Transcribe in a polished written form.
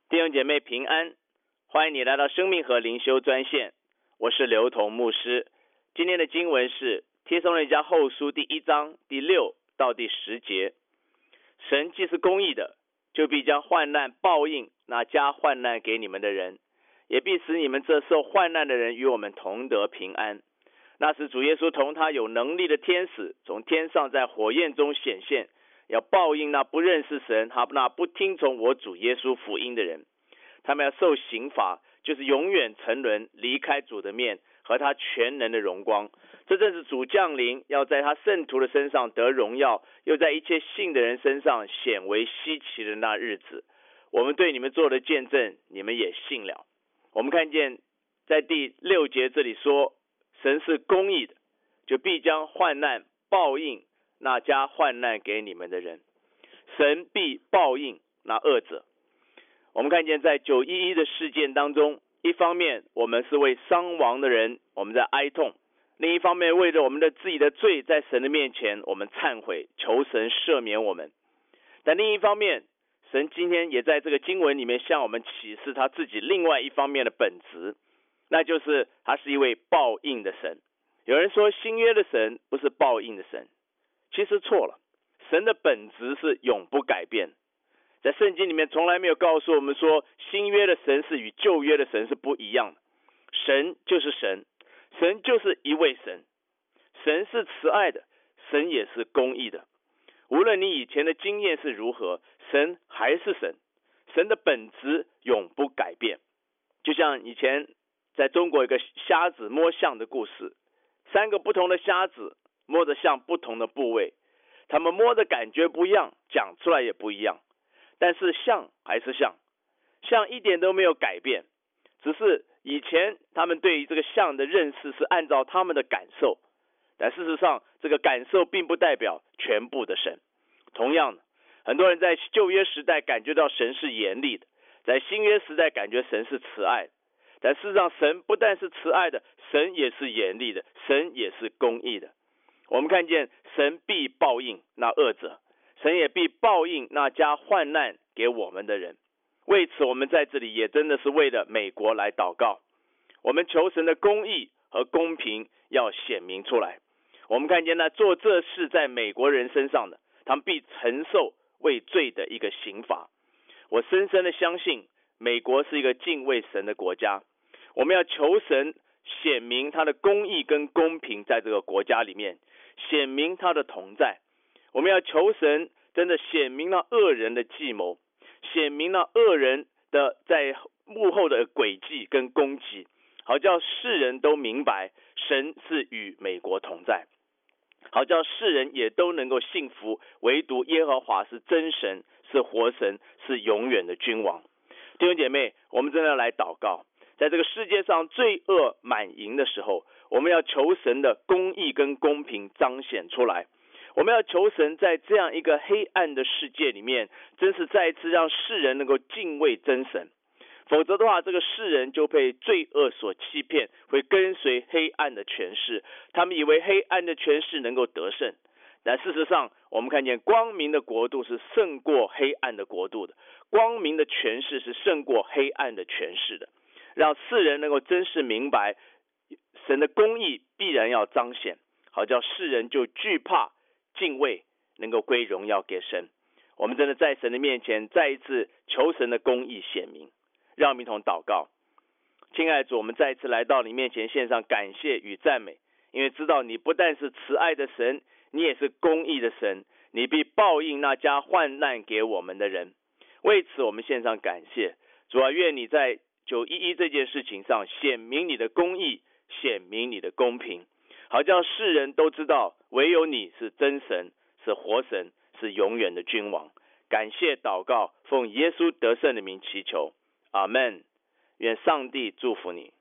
弟兄姐妹平安，欢迎你来到生命和灵修专线，我是刘同牧师。今天的经文是帖撒罗尼迦后书第1章第6到第10节。神既是公义的，就必将患难报应那加患难给你们的人，也必使你们这受患难的人与我们同得平安。那时主耶稣同他有能力的天使从天上在火焰中显现，要报应那不认识神那不听从我主耶稣福音的人。他们要受刑罚，就是永远沉沦，离开主的面和他全能的荣光。这正是主降临，要在他圣徒的身上得荣耀，又在一切信的人身上显为稀奇的那日子。我们对你们做的见证，你们也信了。我们看见在第6节这里说，神是公义的，就必将患难报应那加患难给你们的人，神必报应那恶者。我们看见在911的事件当中，一方面我们是为伤亡的人我们在哀痛，另一方面为着我们的自己的罪在神的面前我们忏悔，求神赦免我们。但另一方面，神今天也在这个经文里面向我们启示他自己另外一方面的本质，那就是他是一位报应的神。有人说新约的神不是报应的神，其实错了。神的本质是永不改变，在圣经里面从来没有告诉我们说新约的神是与旧约的神是不一样的。神就是神，神就是一位神，神是慈爱的，神也是公义的。无论你以前的经验是如何，神还是神，神的本质永不改变。就像以前在中国有个瞎子摸象的故事，3个不同的瞎子摸着象不同的部位，他们摸的感觉不一样，讲出来也不一样，但是象还是象，象一点都没有改变，只是以前他们对于这个象的认识是按照他们的感受，但事实上这个感受并不代表全部的神。同样的，很多人在旧约时代感觉到神是严厉的，在新约时代感觉神是慈爱的，但事实上神不但是慈爱的，神也是严厉的，神也是公义的。我们看见神必报应那恶者，神也必报应那加患难给我们的人。为此我们在这里也真的是为了美国来祷告，我们求神的公义和公平要显明出来。我们看见那做这事在美国人身上的，他们必承受为罪的一个刑罚。我深深的相信美国是一个敬畏神的国家，我们要求神显明他的公义跟公平在这个国家里面，显明他的同在。我们要求神真的显明了恶人的计谋，显明了恶人的在幕后的诡计跟攻击，好叫世人都明白神是与美国同在，好叫世人也都能够信服，唯独耶和华是真神，是活神，是永远的君王。弟兄姐妹，我们真的要来祷告，在这个世界上罪恶满盈的时候，我们要求神的公义跟公平彰显出来。我们要求神在这样一个黑暗的世界里面，真是再一次让世人能够敬畏真神。否则的话，这个世人就被罪恶所欺骗，会跟随黑暗的权势，他们以为黑暗的权势能够得胜，但事实上我们看见光明的国度是胜过黑暗的国度的，光明的权势是胜过黑暗的权势的。让世人能够真实明白神的公义必然要彰显，好叫世人就惧怕敬畏，能够归荣耀给神。我们真的在神的面前再一次求神的公义显明。让我们一同祷告。亲爱的主，我们再一次来到你面前献上感谢与赞美，因为知道你不但是慈爱的神，你也是公义的神，你必报应那加患难给我们的人。为此我们献上感谢。主啊，愿你在911这件事情上显明你的公义，显明你的公平，好叫世人都知道唯有你是真神，是活神，是永远的君王。感谢祷告，奉耶稣得胜的名祈求，阿们。愿上帝祝福你。